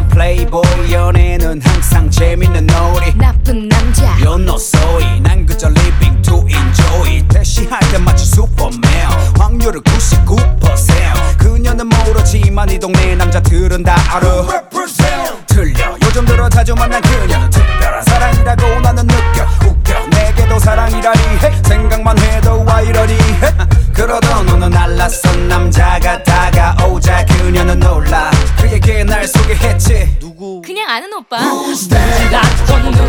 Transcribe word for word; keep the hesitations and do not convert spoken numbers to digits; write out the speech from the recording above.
플레이보이 연애는 항상 재밌는 놀이 나쁜 남자 You know soy 난 그저 living to enjoy 대시할 때 마치 슈퍼맨 확률은 구십구 퍼센트 그녀는 모르지만 이 동네 남자들은 다 알아 틀려 요즘 들어 자주 만난 그녀는 특별한 사랑이라고 나는 느껴 웃겨 내게도 사랑이라니 해 생각만 해도 와 이러니 해 그러던 너는 알랐던 남자가 다가오자 그녀는 놀라 그에게 날 소개했지 누구 그냥 아는 오빠 Who's that? 낯선 눈